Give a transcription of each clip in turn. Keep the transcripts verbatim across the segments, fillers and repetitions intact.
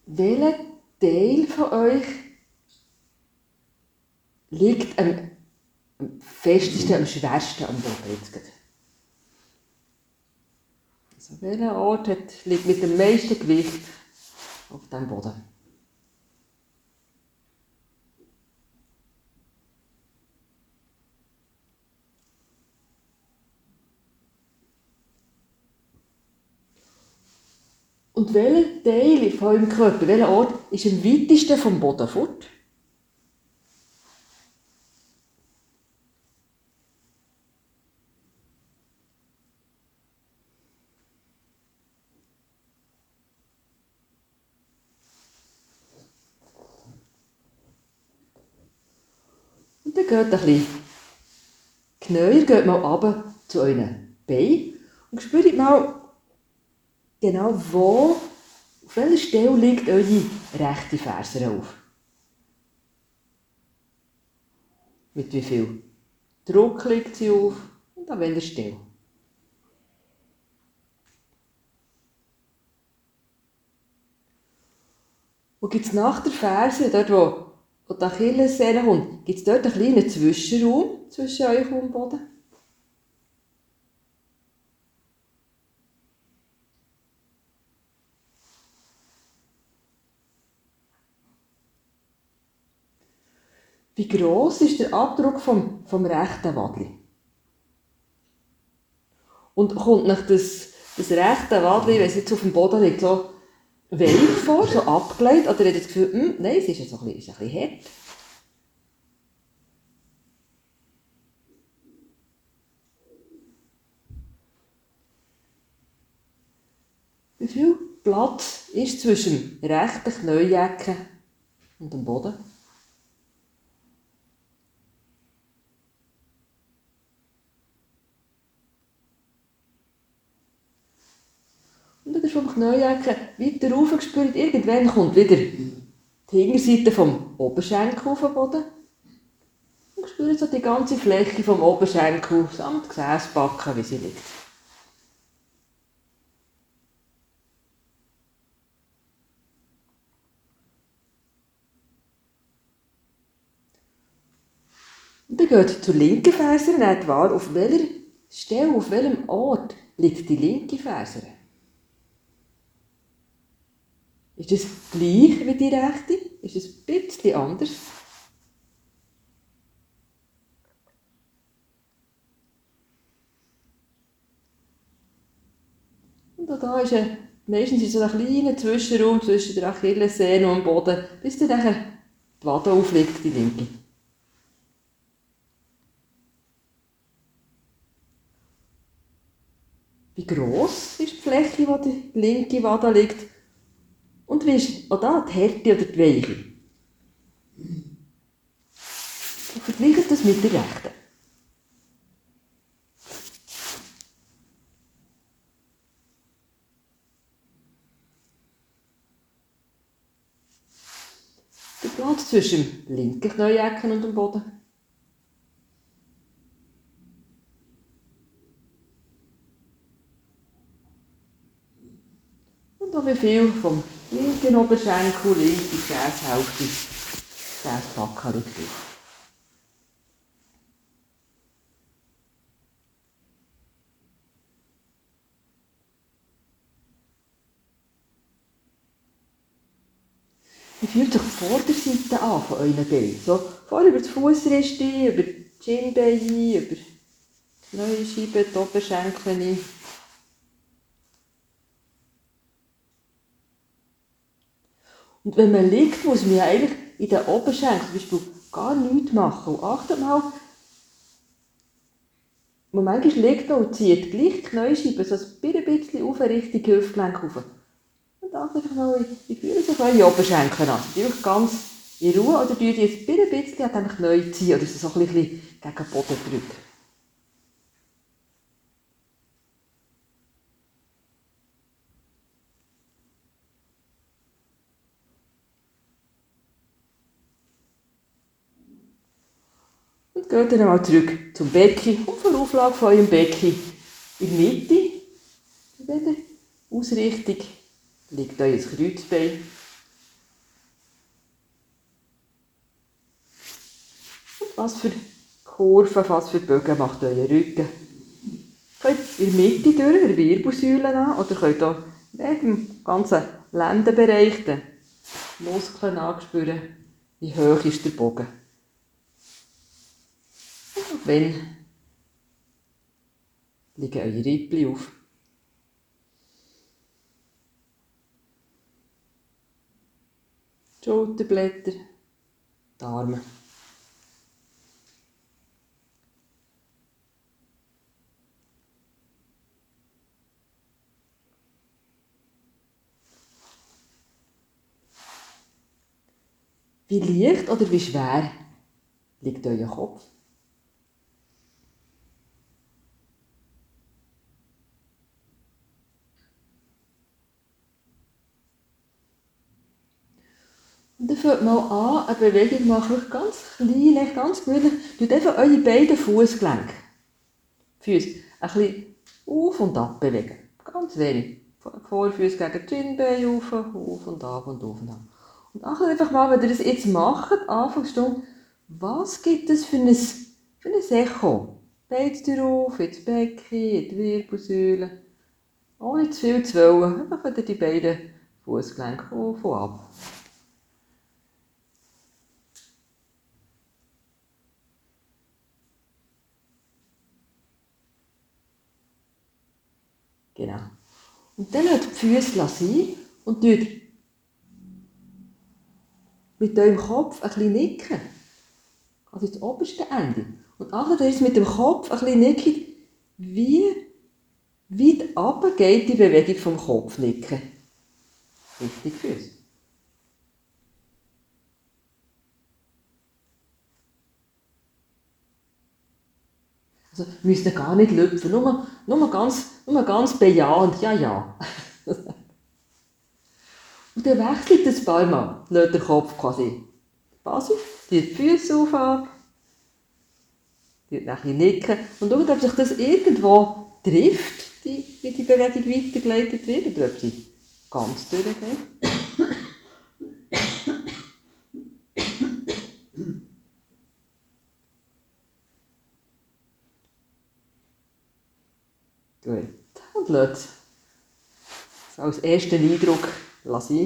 welcher Teil von euch liegt am, am festesten, am schwersten am Boden jetzt gerade? Also welcher Ort hat, liegt mit dem meisten Gewicht auf dem Boden? Und welcher Teil von eurem Körper, welcher Ort ist am weitesten vom Boden fort? Und dann geht ein bisschen genauer, geht mal runter zu euren Beinen und spürt mal genau, wo, auf welcher Stelle liegt eure rechte Ferse auf. Mit wie viel Druck liegt sie auf und an welcher Stelle. Und gibt es nach der Ferse, dort wo, wo die Achillessehne kommt, gibt es dort einen kleinen Zwischenraum zwischen euch und dem Boden? Wie gross ist der Abdruck vom, vom rechten Wadli? Und kommt nach das, das rechte Wadli, wenn es jetzt auf dem Boden liegt, so weich vor, so abgelegt? Oder habt ihr das Gefühl, hm, nein, es ist jetzt ein bisschen, ist ein bisschen hart? Wie viel Platz ist zwischen dem rechten Knieecken und dem Boden? Und dann vom Knieecken weiter rauf gespürt, irgendwann kommt wieder die Hinterseite vom Oberschenkel auf den Boden. Und spürt so die ganze Fläche vom Oberschenkel samt Gesäßbacken, wie sie liegt. Und dann geht zur linken Ferse und nehmt wahr, auf welcher Stelle, auf welchem Ort liegt die linke Ferse. Ist das gleich wie die rechte? Ist es ein bisschen anders? Und auch da ist ein, meistens ist so ein kleiner Zwischenraum zwischen der Achillessehne und dem Boden, bis dann nachher die Wade aufliegt, die linke. Wie gross ist die Fläche, wo die linke Wade liegt? Und wie ist auch da die Härte oder die Weiche? Und vergleicht das mit der rechten. Der Platz zwischen dem linken Knieecken und dem Boden. Und auch wie viel vom linken Oberschenkel, linke Gesäßhälfte, Gesäßbacken liegt drauf. Wie fühlt sich die Vorderseite an von euren Beinen? So, vor über die Fussriste, über die Schienbeine, über die Kniescheibe, die Oberschenkel. Und wenn man liegt, muss man ja eigentlich in den Oberschenkeln zum Beispiel gar nichts machen. Und achtet mal, man manchmal liegt und zieht gleich die Kniescheibe so ein bisschen auf Richtung Hüftgelenk rauf. Und achtet einfach mal, wie fühlen sich eure Oberschenkel an. Sind die wirklich ganz in Ruhe oder tun die jetzt ein bisschen an dem Knie ziehen oder ist das so ein bisschen gegen den Boden drücken? Und geht dann einmal zurück zum Becken und von der Auflage von eurem Becken in der Mitte. In dieser Ausrichtung liegt euer Kreuzbein. Was für Kurven, was für Bögen macht euer Rücken. Ihr könnt in der Mitte durch, in der Wirbelsäule an, oder könnt auch im ganzen Lendenbereich die Muskeln anspüren. Wie hoch ist der Bogen? Und wenn liegen eure Rippchen auf. Die Schulterblätter, die Arme. Wie leicht oder wie schwer liegt euer Kopf? Und dann fängt mal an, eine Bewegung machen, ganz klein, ganz gemütlich. Tut einfach eure beiden Fußgelenke, Füße, ein bisschen auf und ab bewegen. Ganz wenig. Vorfüße gegen die Schienbeine auf, auf und ab und auf und ab. Und achtet einfach mal, wenn ihr das jetzt macht, Anfangsstunde, was gibt es für ein, für ein Echo? Beide auf, ins Becken, in die Wirbelsäule. Ohne zu viel zu wollen. Einfach wieder die beiden Fußgelenke auf und ab. Genau. Und dann lasst die Füße sein und tut mit eurem Kopf ein bisschen nicken. Also das oberste Ende. Und achtet, ist mit dem Kopf ein bisschen nicken, wie weit runter geht die Bewegung vom Kopfnicken. Richtig Füße. Also müsst ihr gar nicht lüpfen, nur, nur, ganz, nur ganz bejahend, ja, ja. Und dann wechselt es ein paar Mal, lässt der Kopf quasi Basis, die Füße auf, ab, die ein bisschen nicken und schaut, ob sich das irgendwo trifft, die, wie die Bewegung weitergeleitet wird, oder ob sie ganz durchgeht. Gut, und lasst es als ersten Eindruck sein.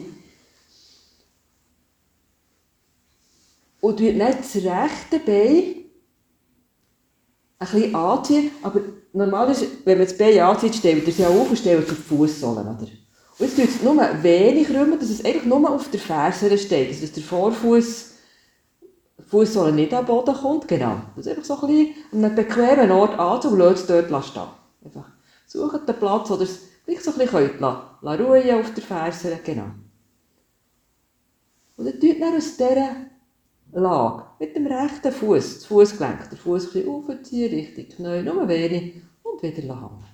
Und tut nicht das rechte Bein ein bisschen anziehen, aber normal ist, wenn man das Bein anzieht, stellt ihr es ja auf und stellt es auf die Fußsohlen, oder? Und jetzt tut es nur wenig rüber, dass es einfach nur auf der Ferse steht, also dass der Vorfuß Fußsohle nicht am Boden kommt, genau. Das ist einfach so ein bisschen an einem bequemen Ort anziehen und lasst es dort stehen. Einfach sucht den Platz, oder es gleich so ein bisschen könnt lassen, ruhen auf der Ferse, genau. Und dann tut dann aus dieser Lage mit dem rechten Fuß, das Fußgelenk, den Fuß ein bisschen aufziehen, Richtung Knie, nur wenig und wieder hängen.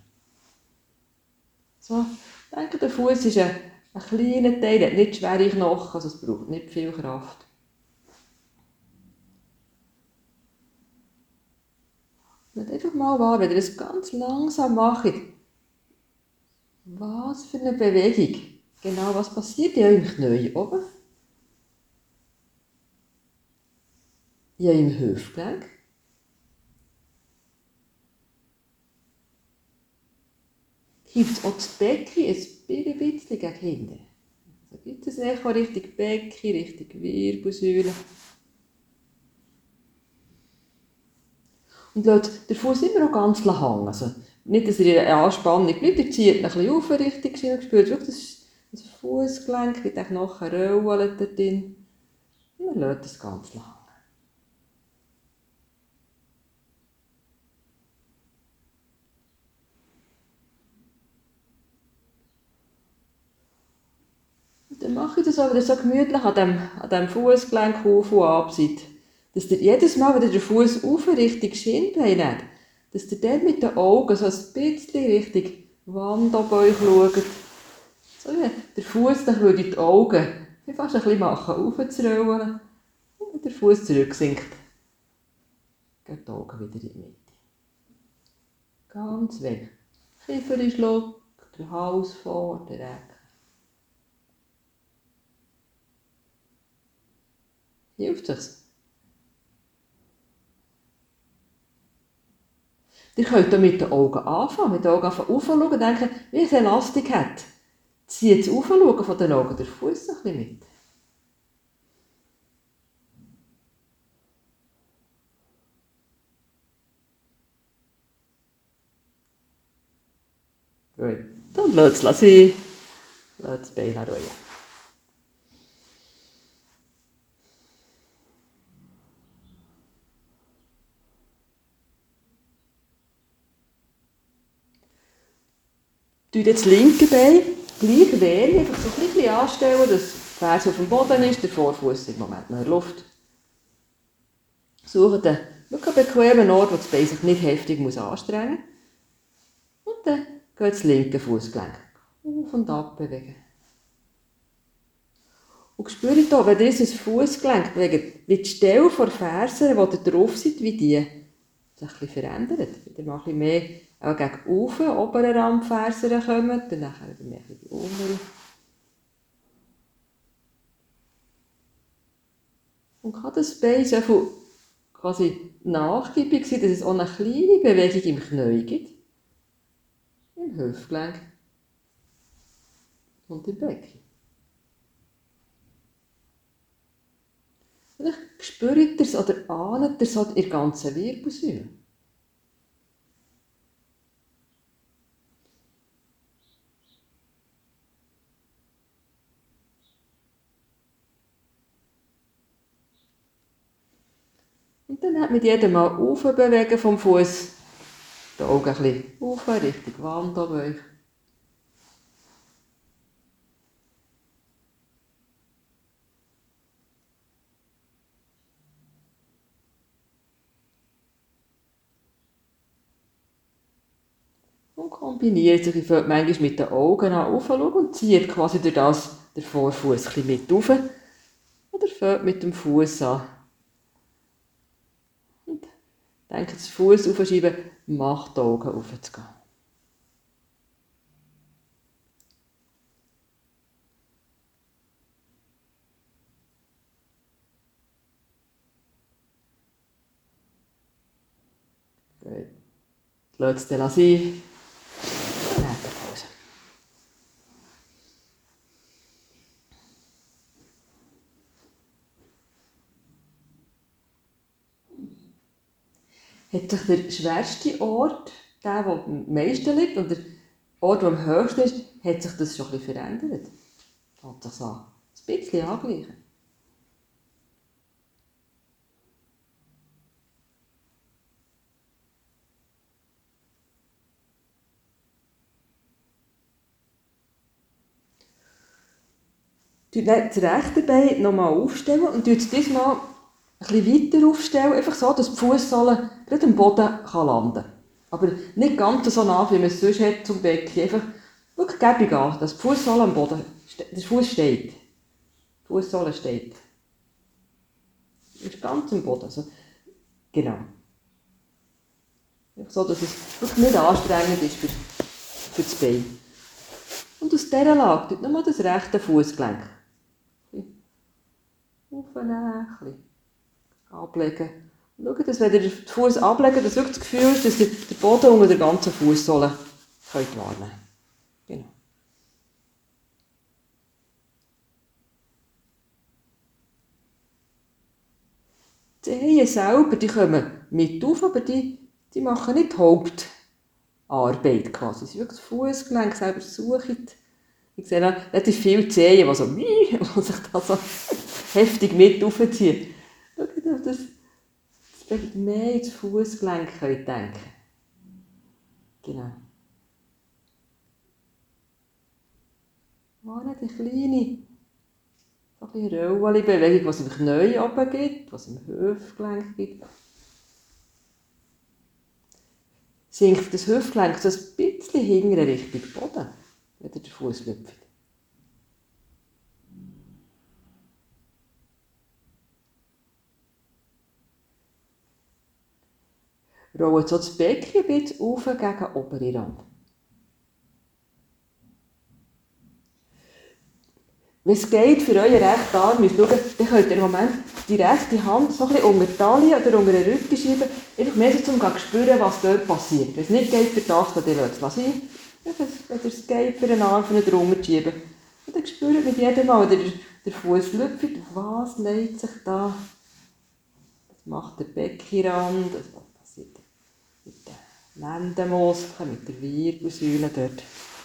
So, ich denke, der Fuß ist ein, ein kleiner Teil, hat nicht schwere Knochen, also es braucht nicht viel Kraft. Und einfach mal wahr, wenn ihr das ganz langsam macht, was für eine Bewegung, genau was passiert in eurem Knie oben, in eurem Hüftgelenk. Hebt auch das Becken ein bisschen gegen hinten. Also gibt es ein Echo Richtung Becken, Richtung Wirbelsäule. Und lasst den Fuß immer noch ganz hängen. Also nicht, dass er in einer Anspannung bleibt, er zieht ihn ein bisschen auf, richtig schön spürt. Schau, das, das Fußgelenk, wie der Knochen rollt da drin. Und dann lasst das ganz hängen. Und dann mache ich das auch wieder so gemütlich an dem, an dem Fußgelenk auf und ab seid. Dass ihr jedes Mal, wenn ihr den Fuß auf Richtung Schienbein nehmt, dass ihr dann mit den Augen so ein bisschen Richtung Wand auf euch schaut. So wie der Fuß, dann würde die Augen fast ein bisschen machen, aufzurollen. Und wenn der Fuß zurücksinkt, gehen die Augen wieder in die Mitte. Ganz wenig. Kiefer ist locker, der Hals vor, der Rücken. Hilft es? Ihr könnt hier mit den Augen anfangen, mit den Augen anfangen, aufschauen und denken, wie es Elastik hat. Zieht das Aufschauen von den Augen, der Fuß ein bisschen mit. Gut. Dann lasst es sein. Lasst das Bein ruhen. Tut das linke Bein gleich wenig, einfach so ein bisschen anstellen, dass der Ferse auf dem Boden ist, der Vorfuß im Moment noch in der Luft. Sucht einen wirklich bequemen Ort, wo das Bein sich nicht heftig muss anstrengen muss. Und dann geht das linke Fußgelenk auf und ab bewegen. Und spürt hier, wenn ihr das Fußgelenk bewegt, wie die Stelle der Ferse, wo ihr drauf seid, wie die sich ein bisschen verändert. Wieder mal ein bisschen mehr auch gegen oben, oberen Randfersen kommen, dann nachher wieder mehr in die untere. Und kann das Bein so viel quasi nachgiebig sein, dass es auch eine kleine Bewegung im Knie gibt, im Hüftgelenk und im Becken. Vielleicht spürt ihr es oder ahnt ihr es in der ganzen Wirbelsäule. Und dann hat mit jedem Mal aufbewegen vom Fuß die Augen ein bisschen auf, Richtung Wand oben euch. Und kombiniert sich, ich fange manchmal mit den Augen an aufschauen und zieht quasi durch das den Vorfuß ein bisschen mit rauf. Oder fängt mit dem Fuß an. Und denkt, das Fuß aufschieben, macht die Augen aufzugehen. Gut. Lasst es dann sein. Dann habt ihr Pause. Hat sich der schwerste Ort, der, der am meisten liegt, und der Ort, der am höchsten ist, hat sich das schon ein bisschen verändert? Hat sich so ein bisschen angleichen? Tut das rechte Bein nochmal aufstellen und tut es diesmal ein bisschen weiter aufstellen, einfach so, dass die Fußsohle gerade am Boden kann landen kann. Aber nicht ganz so nah, wie man es sonst hat zum Becken. Einfach wirklich gäbig an, dass die Fußsohle am Boden, der Fuß steht. Die Fußsohle steht. Ist ganz am Boden. Also, genau. Einfach so, dass es wirklich nicht anstrengend ist für, für das Bein. Und aus dieser Lage tut nochmal das rechte Fußgelenk aufnehmen, ein bisschen ablegen. Und schauen, dass wenn ihr den Fuß ablegt, dass wirklich das Gefühl ist, dass ihr den Boden unter der ganzen Fußsohle könnt wahrnehmen. Genau. Die Zehen selber, die kommen mit auf, aber die, die machen nicht die Hauptarbeit quasi. Sie sind wirklich das Fußgelenk selber suchen. Ich sehe noch relativ viele Zehen, die, so, die sich da so heftig mit aufziehen. Schaut, ob das mehr ins Fußgelenk könnt denken. Genau. War nicht eine kleine, so ein bisschen Röllchen-Bewegung, die es im Knie oben gibt, was es im Hüftgelenk gibt. Sinkt das Hüftgelenk so ein bisschen hinten Richtung Boden, wenn der Fuß lüpft. Rollt so das Becken ein bisschen auf gegen den oberen Rand. wenn es geht, für euren rechten Arm müsst schauen, dann könnt ihr im Moment die rechte Hand so ein bisschen unter die Taille oder unter den Rücken schieben, einfach mehr so, um zu spüren, was dort passiert. Wenn es nicht geht für das, dann lasst es sein. Wenn es geht, für einen Arm von drunter zu schieben. Und dann spürt mit jedem Mal, der, der Fuß lüpft, was legt sich da. Was macht der Beckenrand, was passiert mit den Lendenmuskeln, mit der Wirbelsäule dort.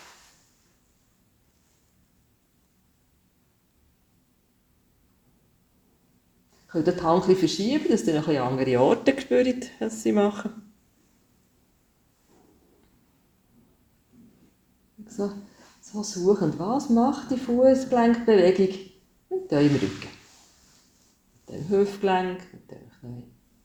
Ich kann die Hand ein bisschen verschieben, dass ihr ein bisschen andere Orte spürt, was sie machen. So, so suchend, was macht die Fußgelenkbewegung mit eurem Rücken? Mit dem Hüftgelenk, mit dem Knie.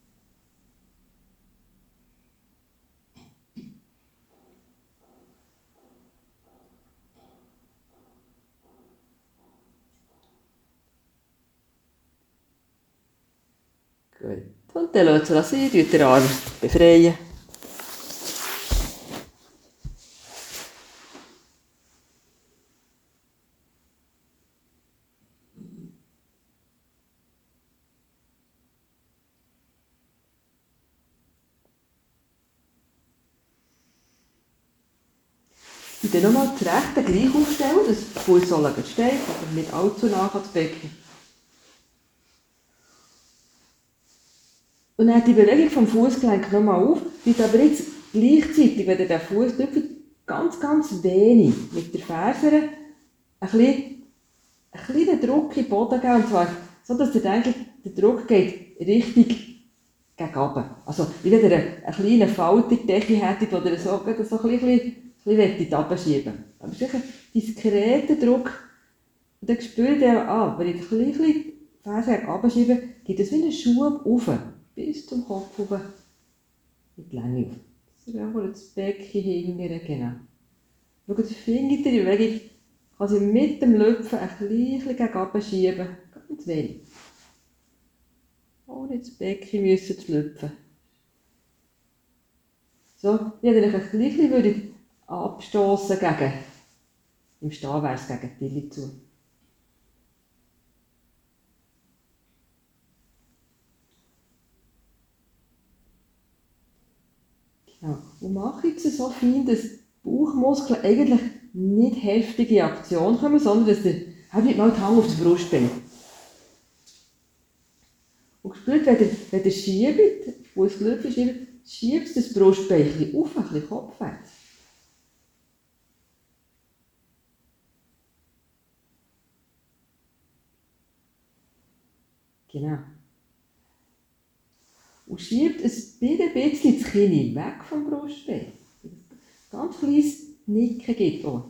Gut. Und dann lasst es sein, tut den Arm befreien. Und dann nochmal das rechte gleich aufstellen, dass die Fußsohle steht, aber nicht allzu nah ans Becken. Und dann die Bewegung vom Fußgelenk nochmal auf, wird aber jetzt gleichzeitig, wenn ihr den Fuß drückt, ganz, ganz wenig mit der Ferse ein bisschen, ein kleinen Druck in den Boden geben. Und zwar so, dass ihr denkt, der Druck geht richtig gegen oben. Also, wie wenn ihr eine kleine Falte in die Decke hättet, oder so, so ein bisschen, ein bisschen runterschieben. Aber es ist ein diskreter Druck. Und dann spürt ihr, ah, wenn ich ein bisschen die Ferse gegen oben schiebe, gibt es wie einen Schub rauf. Bis zum Kopf hoch, mit Länge auf. Das ist auch das Becken hingern, genau. Schaut, findet ihr die Bewegung, kann sie mit dem Lüpfen ein bisschen gegen oben schieben, ganz wenig. Ohne das Becken müssen zu lüpfen. So, wie ihr euch ein bisschen würdet abstoßen gegen, im Stehen wäre es gegen die Tilly zu. Ja, und mache jetzt so fein, dass die Bauchmuskeln eigentlich nicht heftige in Aktion kommen, sondern dass ihr habt nicht mal die Hand auf das Brustbein. Und spürt, wenn ihr, wenn ihr schiebt, wo es Glück schiebt, schiebt das Brustbein ein bisschen auf, ein bisschen kopfwärts. Genau. Und schiebt ein bisschen das Kinn weg vom Brustbein. Ganz kleines Nicken gibt es.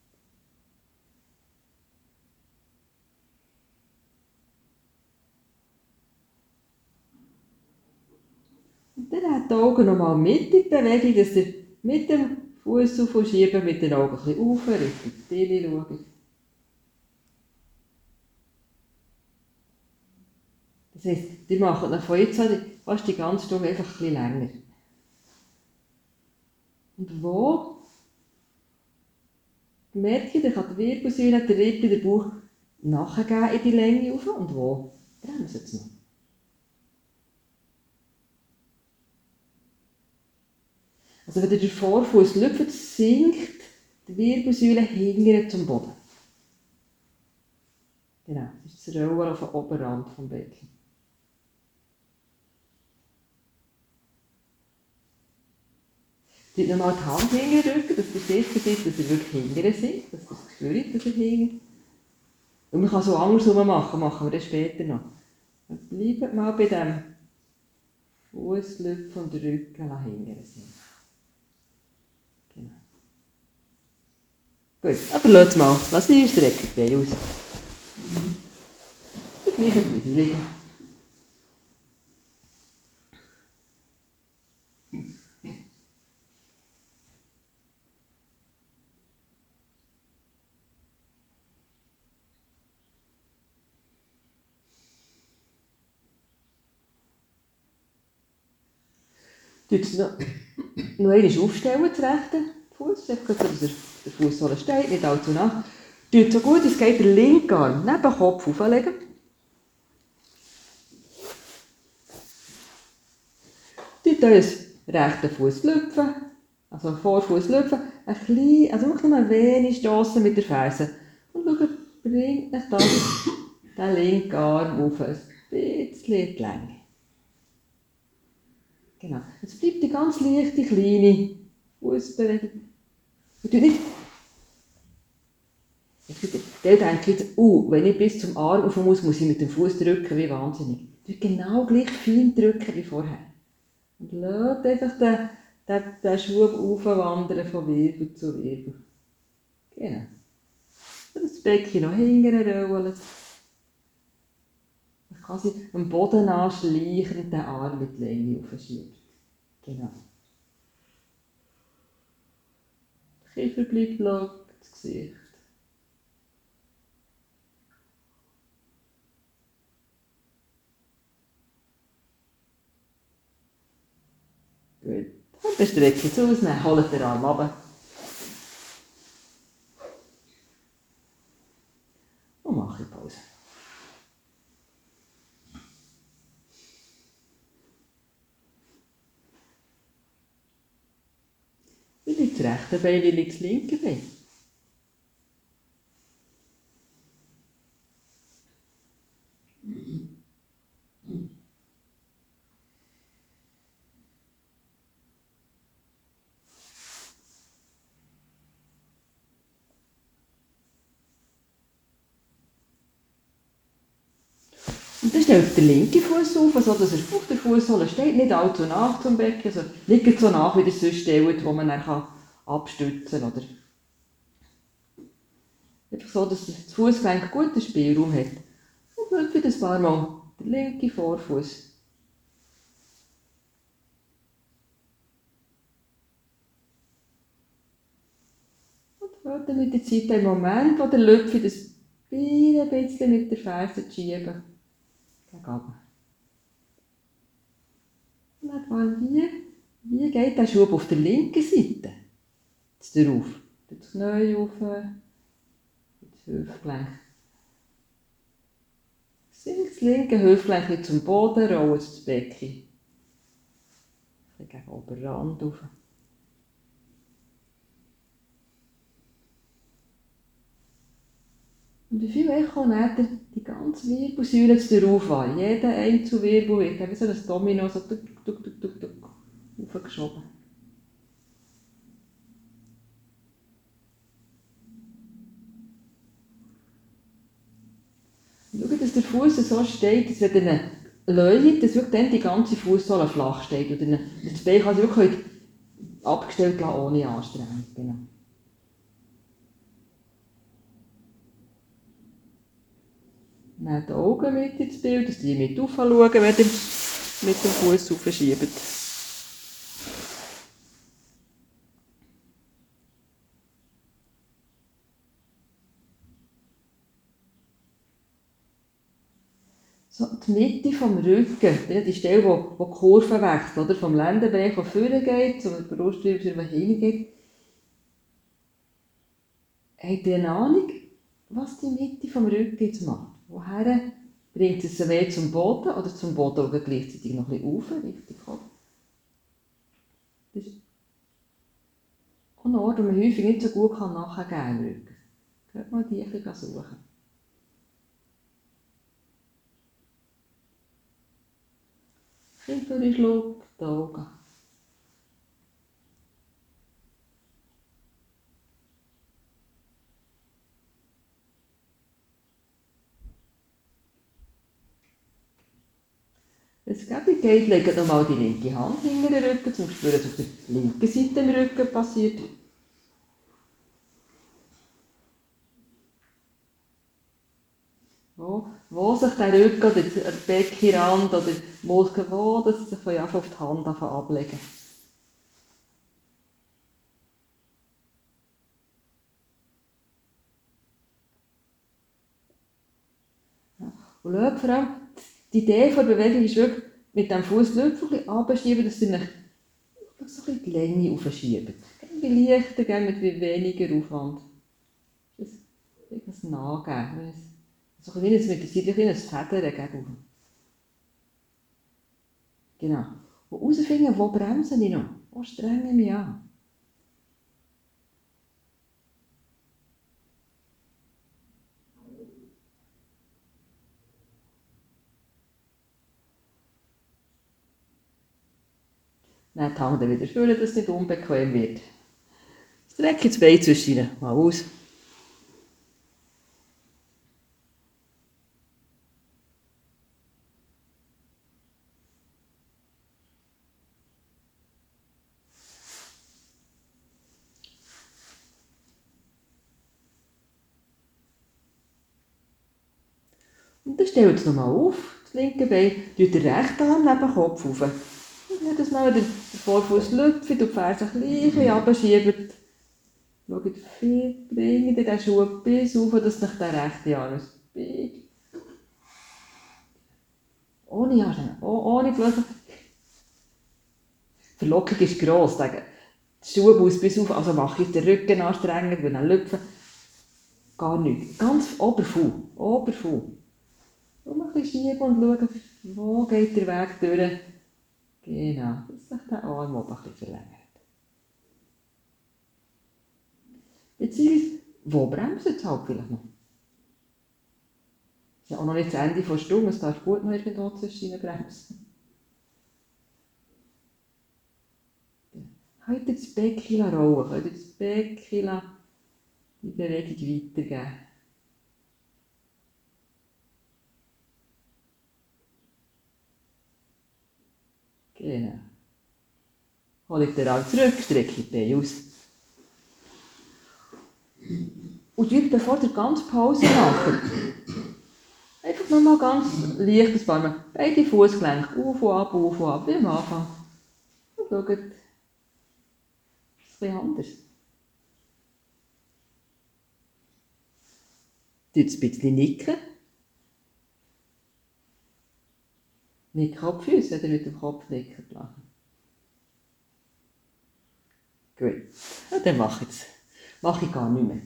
Und dann hat die Augen nochmal mittig Bewegung, dass ihr mit dem Fuß aufschieben, mit den Augen ein bisschen auf, Richtung die Tilly schaut. Das heisst, ihr macht nach von jetzt an fast die ganze Stunde einfach ein bisschen länger. Und wo merkt ihr, kann die Wirbelsäule, der Rücken, der Bauch nachgeben in die Länge rauf und wo bremsen sie noch. Also wenn ihr den Vorfuß lüpft, sinkt die Wirbelsäule hinten zum Boden. Genau, das ist das Rollen auf dem Oberrand des Beckens. Tut nochmal die Hand hinten rücken, dass ihr sicher seid, dass ihr wirklich hinten seid, dass ihr das Gefühl habt, dass ihr hinten. Und man kann so andersrum machen, machen wir das später noch. Und bleibt mal bei dem Fußlüpfen und Rücken hinten sein. Genau. Gut, aber lasst es mal. Lass dich strecken, die Beine aus. Das gleiche wie liegen. Jetzt noch, noch einmal aufstellen, den rechten Fuß. Einfach so, dass der Fußsohle steht, nicht allzu nah. Tut so gut es geht den linken Arm neben den Kopf auflegen. Tut euren rechten Fuß lüpfen, also Vorfuß lüpfen, ein klein, also wirklich nur ein wenig stossen mit der Ferse. Und schaut, bringt euch das, den linken Arm auf, ein bisschen in die Länge. Genau. Jetzt bleibt die ganz leichte, kleine Fußbewegung. Und nicht, der denkt jetzt, uh, wenn ich bis zum Arm rauf muss, muss ich mit dem Fuß drücken, wie wahnsinnig. Du genau gleich fein drücken wie vorher. Und lasst einfach den, den, den Schub aufwandern von Wirbel zu Wirbel. Genau. Und das Becken noch hinterher rollen. Und quasi am Boden anschleichend den Arm mit Länge aufschieben. Genau. Der Kiefer bleibt locker, das Gesicht. Gut. Und dann streckt es aus, dann holt den Arm runter. Und mache ich Pause. Wie liegt das rechte Bein, wie liegt das linke Bein? Und dann stellt der linke Fuß auf, so dass er auf der Fußsohle steht, nicht allzu nah zum Becken, also nicht so nah, wie das sonst stellt, wo man dann abstützen kann. Oder einfach so, dass das Fußgelenk guten Spielraum hat. Und dann für ein paar Mal der linke Vorfuß. Und hört dann mit der Zeit den Moment, wo der Lüpfi das Bein ein bisschen mit der Ferse schieben. Gegen runter. Und dann mal wie, wie geht der Schub auf der linken Seite? Jetzt drauf. Das Knie rauf, das Hüftgelenk. Sinkt das linke Hüftgelenk zum Boden, rollt das Becken. Gegen den Oberrand rauf. Und wie viel Echo nimmt ihr die ganze Wirbelsäule jetzt darauf an? Jeder Einzelwirbel wird wie so ein Domino so tuk, tuk, tuk, tuk, tuk, aufgeschoben. Und schaut, dass der Fuß so steht, dass wenn er läuft, dass wirklich dann die ganze Fußsohle flach steht. Oder das Bein kann sich wirklich abgestellt lassen, ohne Anstrengung. Genau. Nehmt die Augen mit ins Bild, dass die mit aufschauen, wenn ihr mit dem Fuß aufschiebt. So, die Mitte vom Rücken, die Stelle, wo, wo die Kurve wechselt, oder? Vom Lendenbein, der vorne geht, zum Brustwirbel, der hingeht. Habt ihr eine Ahnung, was die Mitte vom Rücken jetzt macht? Woher bringt es sie mehr zum Boden oder zum Boden oder gleichzeitig noch ein bisschen rauf, richtig Kopf? Das ist auch ein Ort, wo man häufig nicht so gut nachgeben kann im Rücken. Geht mal die ein bisschen suchen. Kiefer ist Schluck, die Augen. Wenn es gäbe geht, legt nochmal die linke Hand hinter den Rücken, um zu spüren, was auf der linken Seite im Rücken passiert. Wo, wo sich der Rücken oder der Beckenrand oder die Muskeln, wo das sich von auf die Hand ablegen. Ja. Und schaut vor allem, die Idee der Bewegung ist wirklich, mit dem Fuß wirklich abschieben, dass ihr euch so ein bisschen die Länge aufschiebt. Wie leichter, mit wie weniger Aufwand. Das Irgendwas nachgeben. So ein bisschen mit der Seite ein bisschen ein Federn gegen. Genau. Und herausfinden, wo bremse ich noch? Wo strenge ich mich an? Dann die Hand wieder fühlen, dass es nicht unbequem wird. Strecke das Bein zwischen ihnen. Mal aus. Und dann stellt es nochmal auf, das linke Bein, tut den rechten Arm neben den Kopf rauf. Und dann das mal den Vorfuß lüpfen, die Ferse ein bisschen runterschieben. Schaut viel, bringt den Schuh bis auf, dass sich der rechte Arm biegt. Ohne Anstrengung, ohne plötzlich. Die Verlockung ist gross. Die Schuhe muss bis auf, also mache ich den Rücken anstrengend, will dann lüpfen. Gar nichts. Ganz oberfuh. Oberfuh. Und ein bisschen schieben und schauen, wo geht der Weg durch. Genau, dass sich der Arm oben ein bisschen verlängert. Beziehungsweise, wo bremst es halt vielleicht noch? Das ist ja auch noch nicht das Ende der Stunde, es darf gut noch irgendwo zwischen bremsen. Könnt ihr das Becken rollen, könnt ihr das Becken die Bewegung weitergeben. Genau. Hol ich den Arm zurück, strecke die Beine aus. Und übt, bevor ihr ganz Pause macht, einfach nochmal ganz leicht das Bein. Beide Fußgelenke auf und ab, auf und ab, wie am Anfang. Und schaut, das ist ein bisschen anders. Tut ein bisschen nicken. Mit Kopffüßen oder mit dem Kopf nicken lassen. Gut. Ja, dann mache ich es. Mache ich gar nicht mehr.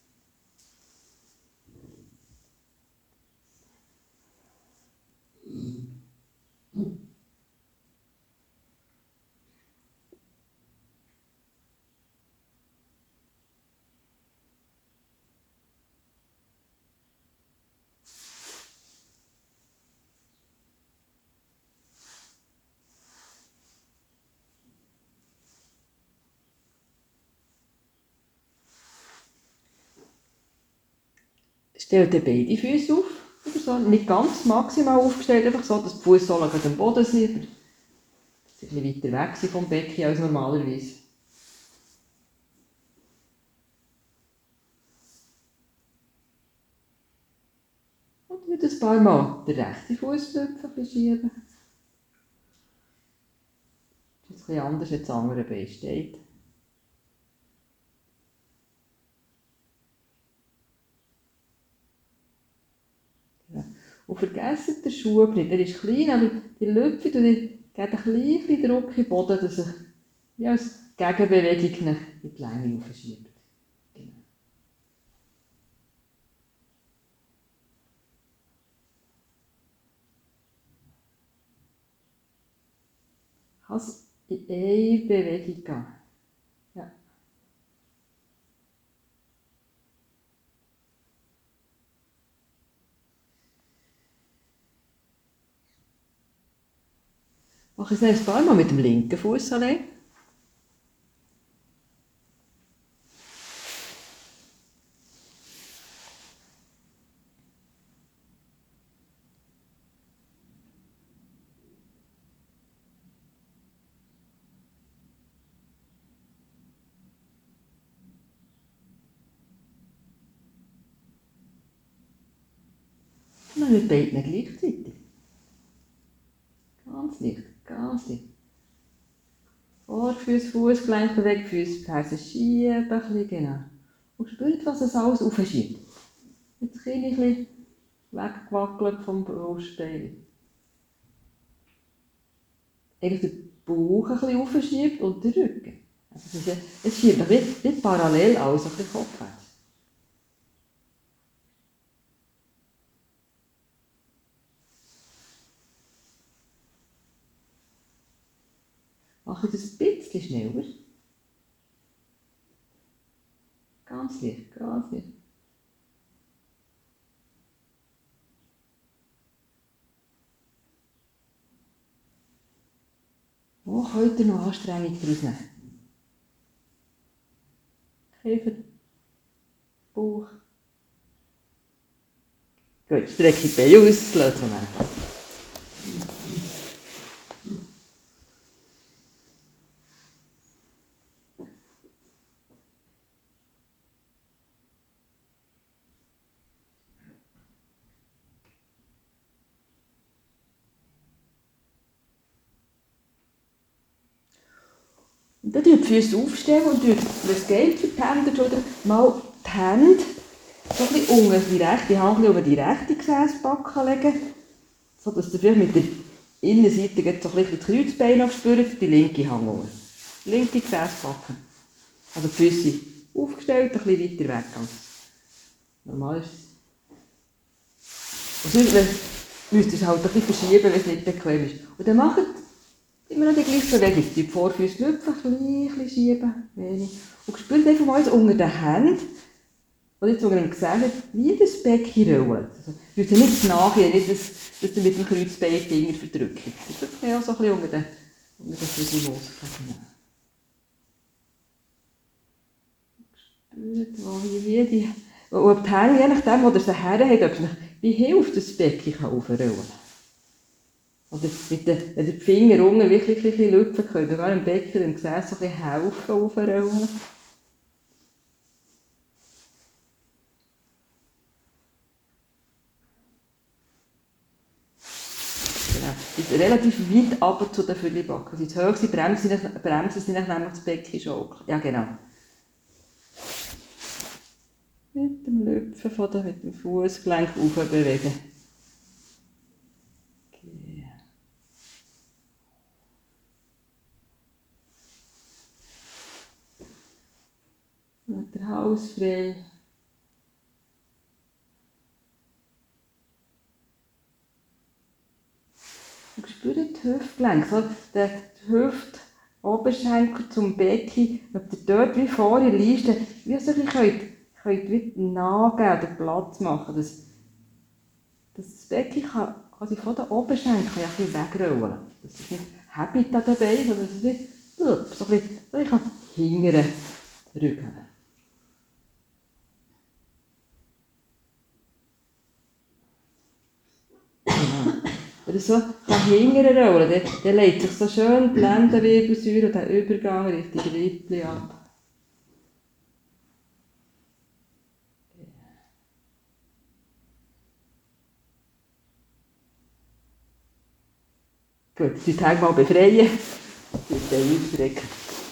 Stellt beide Füße auf. Oder so. Nicht ganz maximal aufgestellt, einfach so, dass die Fußsohlen am Boden sind. Dass sie ein bisschen weiter weg sind vom Becken als normalerweise. Und wieder ein paar Mal den rechten Fuß ein schieben. Das ist ein bisschen anders, als das andere Bein steht. Und vergessen den Schuh nicht. Er ist klein, aber die Lüpfe geben ein bisschen Druck in den Boden, dass sich wie als Gegenbewegung in die Länge aufschiebt. Genau. Kann es in eine Bewegung gehen. Ja. Mache ich es ein paar Mal mit dem linken Fuß allein. Und dann mit beiden gleichzeitig. Ganz leicht, ganz leicht. Vorfüße, Fußgelenk bewegt, Füße, Ferse schieben, ein bisschen, genau. Und spürt, was es alles aufschiebt. Jetzt ein bisschen weggewackelt vom Brustbein. Eigentlich den Bauch ein bisschen aufschiebt und den Rücken. Also es, ist, es schiebt nicht, nicht parallel alles auf den Kopf. mache ich das ein bisschen schneller. Ganz leicht, ganz leicht. Wo könnt ihr noch Anstrengung daraus nehmen? Kiefer, Bauch. Gut, strecke die Beine aus, lass es mal. Und dann die Füße aufstellen und wenn es geht für die Hände, oder mal die Hände so ein bisschen unter die rechte Hand über die rechte Gesäßbacke legen, sodass ihr vielleicht mit der Innenseite so ein bisschen das Kreuzbein noch spürt, die linke Hand unten. Linke Gesäßbacke. Also die Füße aufgestellt, ein bisschen weiter weg als normal ist es. Und sonst müsst ihr es halt ein bisschen verschieben, wenn es nicht bequem ist. Und dann macht immer noch die gleiche Bewegung. Die Vorfüße lüpfen, ein bisschen schieben, wenig. Und spürt einfach mal jetzt unter den Händen, was jetzt unter dem Gesäß hat, wie das Becken rollt. Also, ihr müsst nicht nachgehen, nicht, dass, dass ihr mit dem Kreuzbein die Finger verdrückt. Das ist ja auch so ein bisschen unter den, unter den Füßen losgelassen. Spürt, wo hier wie die, ob die Hände, je nachdem, wo ihr sie her habt, ob es wie hilft, dass das Becken aufrollen kann. Oder mit den, wenn ihr die Finger unten wirklich ein bisschen lüpfen könnt, sogar im Becken, im Gesäß so ein bisschen helfen, aufrollen. Genau. Relativ weit runter zu den Füllebacken. Also, die höchste Bremse, Bremse sind nämlich das Becken schon. Ja, genau. Mit dem Lüpfen von der, mit dem Fußgelenk aufbewegen. Okay. Und der Hals frei. Und spürt die Hüftgelenke, so der Hüftoberschenkel zum Becken, ob ihr dort wie vor der Leiste, wie so ein könnt, könnt wie nachgeben oder Platz machen, dass, dass das Becken kann, kann sich von den Oberschenkeln ein bisschen wegrollen. Dass es nicht Habit an den Beinen, sondern dass es wie so ein bisschen, so ein bisschen hingern rücken. Oder so kann hingern rollen, dann, dann legt sich so schön die Lendenwirbelsäule und der Übergang Richtung Rippli ab. Gut, die Tage mal befreien, die Beine ausstrecken.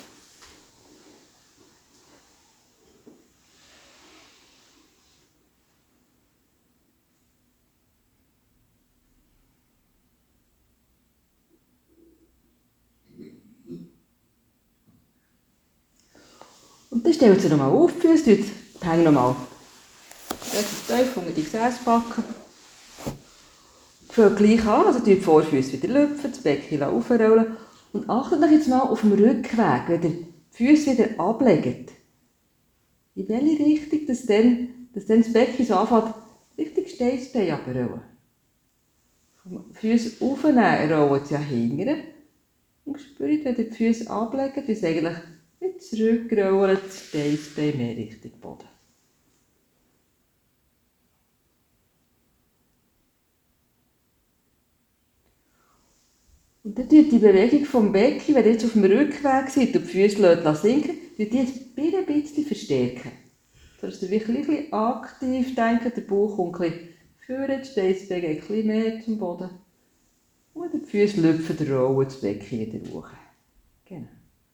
Und dann stellt sie nochmal auf, die Füße, die Hänge nochmal. Jetzt tief unter die Gesäßbacken. Fängt gleich an, also die Vorfüße wieder lüpfen, das Becken aufrollen. Und achtet euch jetzt mal auf dem Rückweg, wenn ihr die Füße wieder ablegt. In welche Richtung, dass dann, dass dann das Becken so anfängt, Richtung Steißbein runterrollen. Die Füße aufnehmen, rollen sie ja hinten. Und spürt, wenn ihr die Füße ablegt, wie es eigentlich mit zurückrollen, das Steißbein mehr Richtung Boden. Und dann tut die Bewegung vom Becken, wenn ihr jetzt auf dem Rückweg seid und die Füße sinken, tut die jetzt ein bisschen verstärken. So dass ihr wirklich ein bisschen aktiv denkt, der Bauch kommt ein bisschen vorne, das Steißbein geht ein bisschen mehr zum Boden. Und die Füße lüpfen, rollen das Becken wieder hoch. Genau.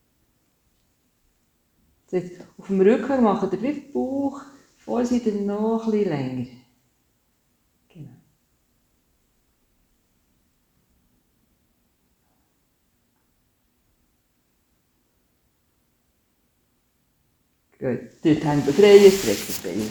Jetzt auf dem Rücken macht ihr den Bauch, Vorseite noch ein bisschen länger. Genau. Gut, dort haben wir befreien, streckt das Bein.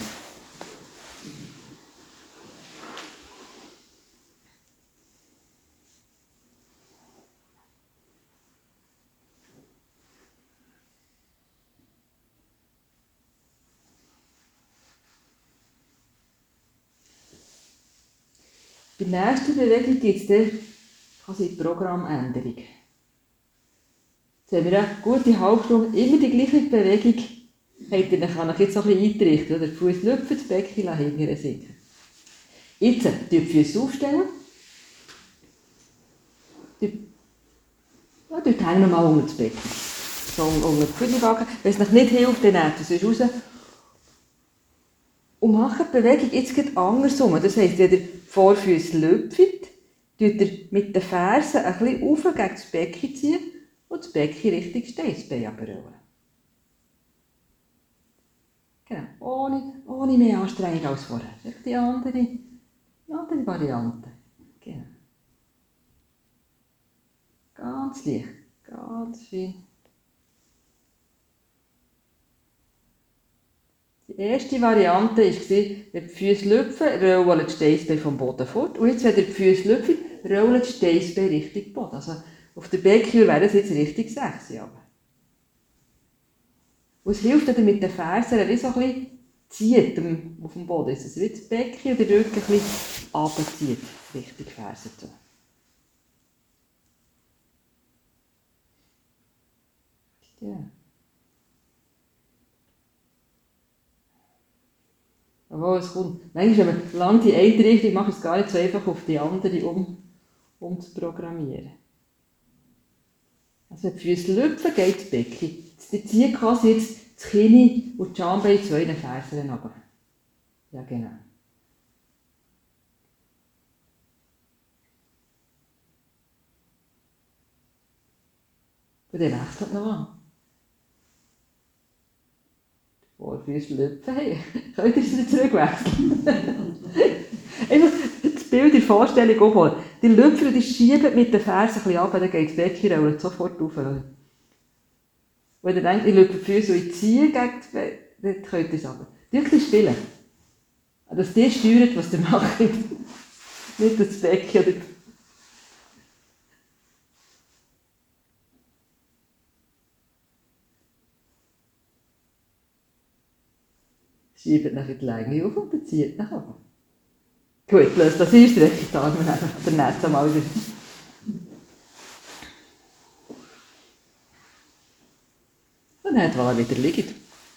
Bei der nächsten Bewegung gibt es dann quasi die Programmänderung. Jetzt haben wir eine gute halbe Stunde immer die gleiche Bewegung. Dann kann ich jetzt noch ein bisschen einrichten. Oder? Die Füße lüpfen, das Becken hinterher sinken. Jetzt die Füße aufstellen. Die, ja, dort hängen wir mal unter das Becken. So unter die Füße. Wenn es noch nicht hilft, dann nehmt es raus. Und macht die Bewegung jetzt gerade andersrum. Das heisst, wenn ihr die Vorfüße lüpft, tut ihr mit den Fersen ein bisschen rauf gegen das Becken ziehen und das Becken Richtung Steißbein abrollen. Genau, ohne, ohne mehr Anstrengung als vorher. Das ist die andere, die andere Variante. Genau. Ganz leicht, ganz fein. Die erste Variante war, wenn die Füße lüpfen, rollen die Steißbeine vom Boden fort. Und jetzt, wenn ihr die Füße lüpft, rollen die Steißbeine Richtung Boden. Also auf der Beckhöhe wäre es jetzt Richtung sechs. Und es hilft, dass ihr mit den Fersen wie so ein bisschen zieht auf dem Boden. Dass es wie das Becken und der Rücken ein bisschen runterzieht, Richtung Fersen zu. Ja. Aber es kommt, manchmal, wenn man lange die eine Richtung macht, ist es gar nicht so einfach, auf die andere um, umzuprogrammieren. Also wenn die Füße lüpfen, geht das Becken. Die zieht quasi jetzt das Kinn und die Schambeine zu euren Fersen runter. Ja, genau. Und dann wechselt noch an. Vor Füße lüpfen, hey, könnt ihr es wieder zurückwechseln? Einfach das Bild in der Vorstellung aufholen. Die lüpfen, die schieben mit den Fersen ein bisschen runter, dann geht das Becken rollen sofort rauf. Wenn ihr denkt, ich lüpfe die Füße und ich ziehe gegen die Beine, dann könnt ihr es aber. Wirklich spielen. Dass die steuert, was ihr macht. Nicht das Becken oder... Schiebt nachher die Länge auf und dann zieht nach oben. Gut, löst das ein, strecke die Arme nachher, dann näht es mal wieder. Dann hat er wieder liegen.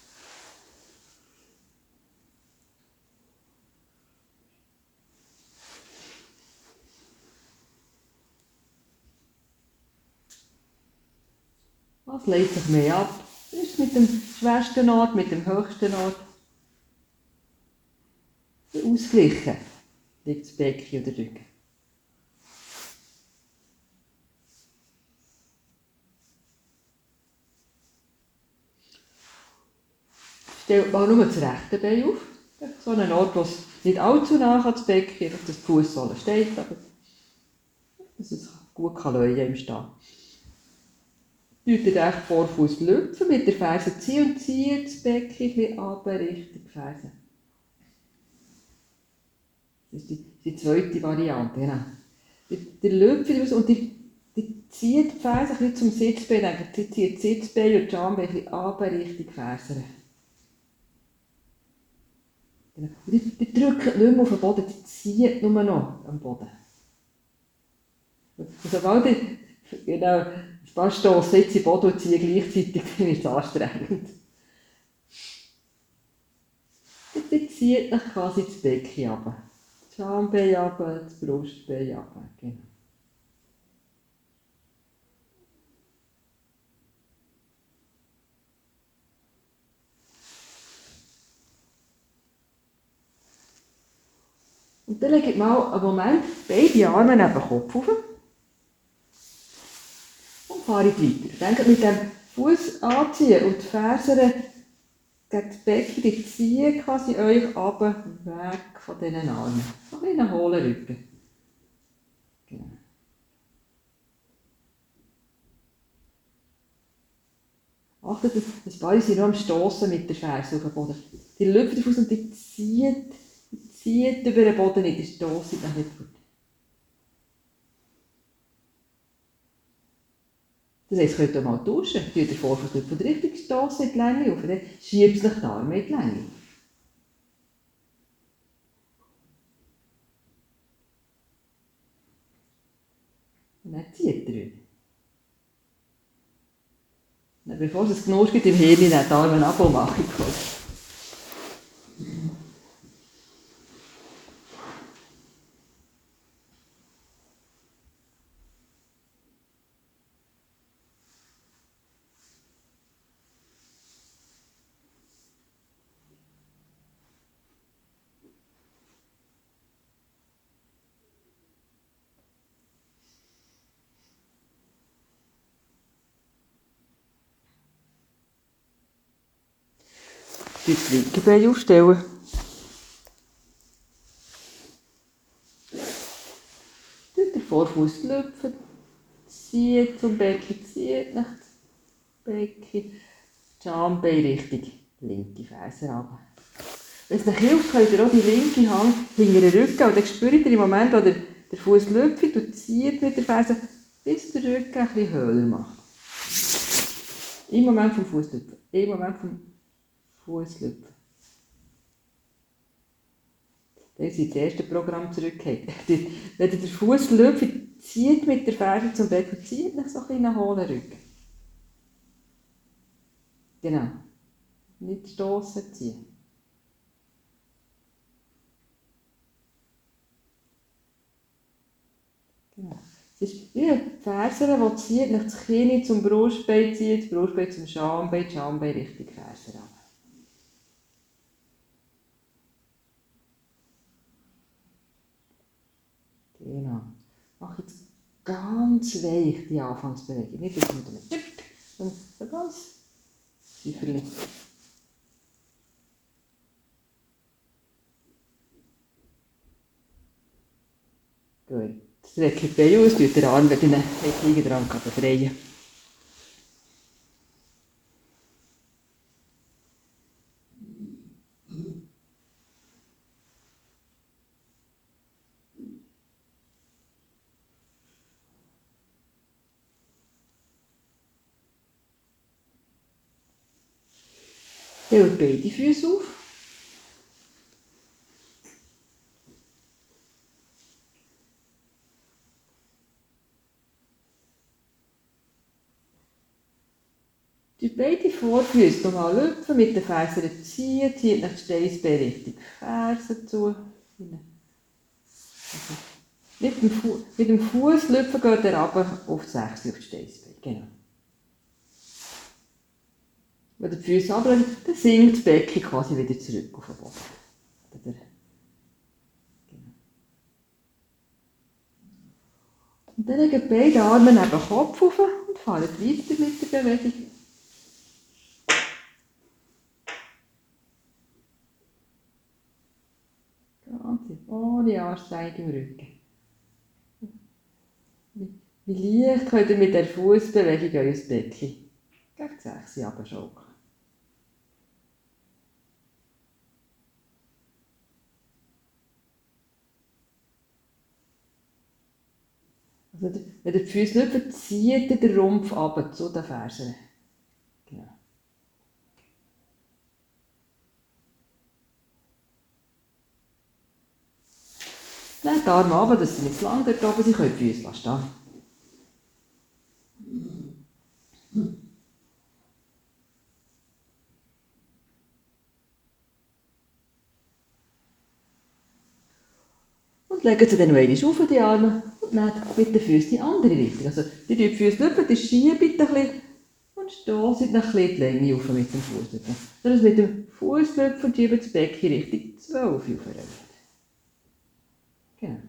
Was leitet sich mehr ab? Das ist mit dem schwersten Ort, mit dem höchsten Ort. Ausgleichen liegt das Becken oder der Rücken. Stellt mal nur das rechte Bein auf. So einen Ort, wo es nicht allzu nah an das Becken ist, dass die Fußsohle steht, aber dass es gut kann leuen im Stehen. Tut ihr den Vorfuß lüpfen, mit der Ferse ziehen und ziehen das Becken ein bisschen runter Richtung Ferse. Das ist die, die zweite Variante. Genau. Der lüpft und die, die zieht die Ferse ein bisschen zum Sitzbein. Die zieht das Sitzbein und die Schambein ein bisschen runter Richtung Ferse. Genau. Und die, die drückt nicht mehr auf den Boden, die zieht nur noch am Boden. Und sobald die, genau, ein paar Stossen jetzt in den Boden und ziehen gleichzeitig, dann wird es anstrengend. Und die zieht nach quasi das Becken runter. Das Schambein runter, das Brustbein runter. Genau. Und dann legt mal einen Moment beide Arme neben den Kopf auf und fahrt weiter. Denkt mit dem Fuß anziehen und die Fersen gegen das Becken, die ziehen quasi euch runter, weg von diesen Armen. So ein bisschen hohlen Rücken. Genau. Achtet, dass beide sind nur am Stossen mit der Ferse auf den Boden. Die lüpft den Fuß und die zieht, die zieht über den Boden nicht, die stossen dann nicht fort. Das heisst, ihr könnt auch mal tauschen. Tut den Vorfuß nicht von der richtigen Stossen in die Länge auf, dann schiebt sich die Arme in die Länge. Und dann zieht er wieder. Dann, bevor es ein Knusch gibt im Hirn, dann die Arme ab und mache ich kurz. Das linke Bein aufstellen. Den Vorfuß lüpfen, zieht zum Becken, zieht nach dem Becken, die Schambein Richtung linke Ferse runter. Wenn es euch hilft, könnt ihr auch die linke Hand hinter den Rücken, und dann spürt ihr im Moment, wo der, der Fuß lüpft und zieht mit der Ferse, bis der Rücken ein bisschen höher macht. Im Moment vom Fuß lüpfen, im Moment vom Fuß lüpfen. Dann sind das erste Programm zurückgekehrt. Wenn ihr den Fuß lüpft, zieht mit der Ferse zum Becken, zieht nach so einen hohlen Rücken. Genau. Nicht stossen, ziehen. Genau. Es ist wie eine Ferse, die zieht, nach das Kinn zum Brustbein zieht, das Brustbein zum Schambein, das Schambein Richtung Ferse runter. Genau. Mach jetzt ganz weich die Anfangsbewegung. Nicht das mit einem Tipp, sondern so ganz säuferlich. Gut. Das streckt die Beine aus, tut den Arm wieder in den Liegen dran befreien. Stellt beide Füße auf. Die beiden Vorfüße nochmal lüpfen, mit den Fersen ziehen, zieht nach Steißbein Richtung Fersen zu. Also mit dem, Fu mit dem Fuß lüpfen geht er runter auf die sechs, auf die Steißbein. Genau. Wenn die Füße runterlegen, dann sinkt das Becken quasi wieder zurück auf den Boden. Oder, genau. Und dann legen beide Arme neben den Kopf auf und fahren weiter mit der Bewegung. Ohne Anstrengung im Rücken. Wie leicht könnt ihr mit der Fußbewegung euer Becken gegen die sechs runterschaukeln. Also, wenn ihr die Füße lüpft, zieht ihr den Rumpf runter zu den Fersen. Genau. Nehmt die Arme runter, dass sie nicht zu lang dort oben sind, könnt die Füße stehen. Und legen sie dann noch einmal auf die Arme und nehmt mit den Füßen die andere Richtung. Also, die die Füße lüpfen, die schiebt ein bisschen und stoßen nach ein bisschen die Länge auf mit dem Fußlüpfen. Dann mit dem Fußlüpfen schiebt das Becken Richtung zwölf auf. Genau.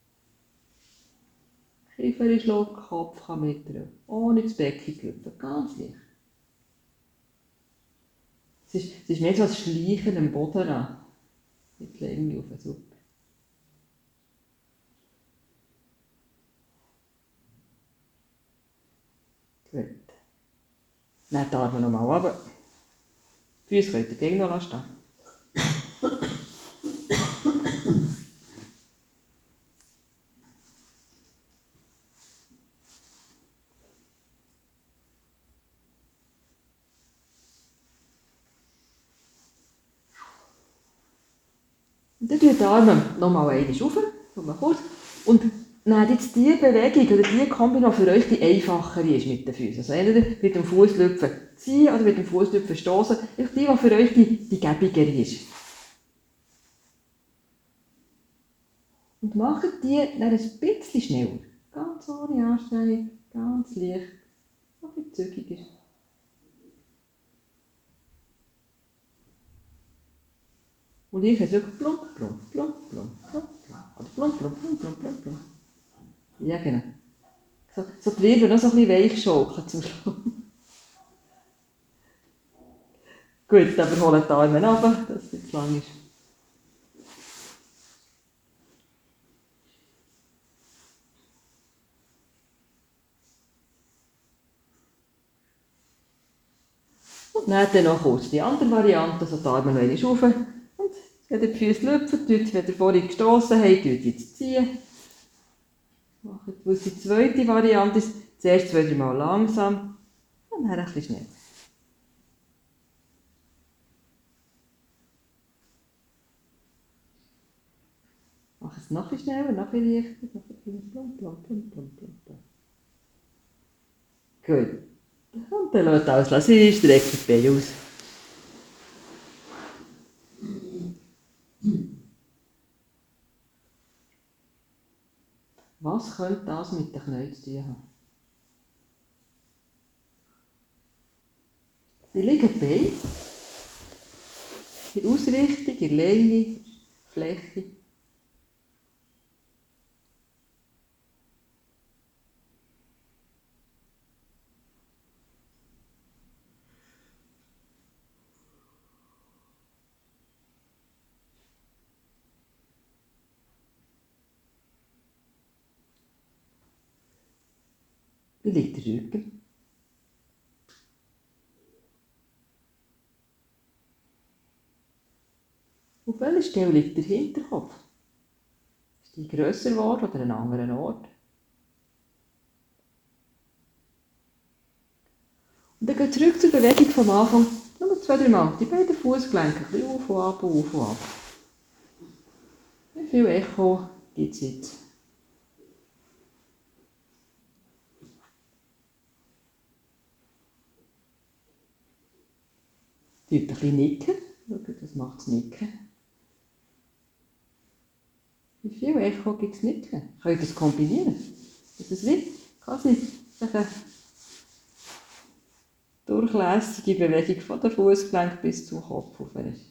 Kiefer ist locker, Kopf kann mittragen, ohne das Becken zu lüpfen, ganz leicht. Es ist, es ist mehr so ein Schleichen am Boden an, mit der Länge auf, super. Gut. Nehmt die Arme nochmal runter. Die Füße könnt ihr gegen noch stehen. Und dann tut die Arme nochmal einmal rauf, nochmal kurz. Und nehmt jetzt die Bewegung oder die Kombi, die für euch die einfachere ist mit den Füßen. Also entweder mit dem Fußlüpfen ziehen oder mit dem Fußlüpfen stoßen. Die, die für euch die, die gäbigere ist. Und macht die dann ein bisschen schneller. Ganz ohne Anstrengung, ganz leicht. Noch ein bisschen zügiger. Und ich habe wirklich plump, plump, plump, plump, plump, plump. Oder plump, plump, plump, plump, plump, plump. Ja, genau. So, so die Wirbel noch so ein bisschen weich schaukeln zum Schluss. Gut, aber holt die Arme runter, dass es nicht zu lang ist. Und nehmt dann noch kurz die andere Variante, so die Arme noch einmal rauf. Und wenn ihr die Füße lüpfen, tut, wenn ihr vorhin gestossen habt, tut jetzt ziehen. Macht was die zweite Variante ist. Zuerst zwei, drei Mal langsam und dann ein bisschen schnell. Mach es noch ein bisschen schneller, noch ein bisschen leichter, noch ein bisschen plump, plump, plump, plump, plump, plump. Gut. Und dann lasst alles sein, streckt die Beine aus. Was könnte das mit den Knien zu tun haben? Die liegen Beine in Ausrichtung, in Länge, Fläche. Wie liegt der Rücken? Auf welcher Stelle liegt der Hinterkopf? Ist die grösser geworden oder an einem anderen Ort? Und dann geht zurück zur Bewegung vom Anfang. Nur zwei, drei Mal. Die beiden Fußgelenke ein bisschen auf und ab, auf und ab. Wie viel Echo gibt es jetzt? Tut ein bisschen nicken. Schaut, das macht das Nicken. Wie viel Echo gibt es nicken? Könnt ihr das kombinieren? Das ist wie quasi eine durchlässige Bewegung von der Fußgelenk bis zum Kopf auf ist.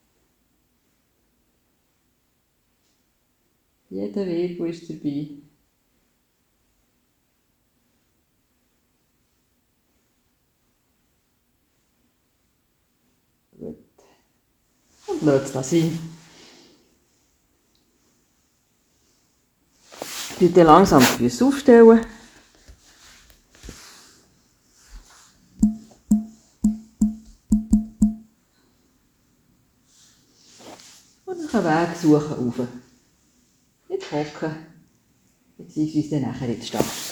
Jeder Wirbel ist dabei. Gut. Und lasst das sein. Tut dann langsam die Füße aufstellen. Und einen Weg suchen rauf. Nicht hocken, beziehungsweise dann nachher in die Stadt.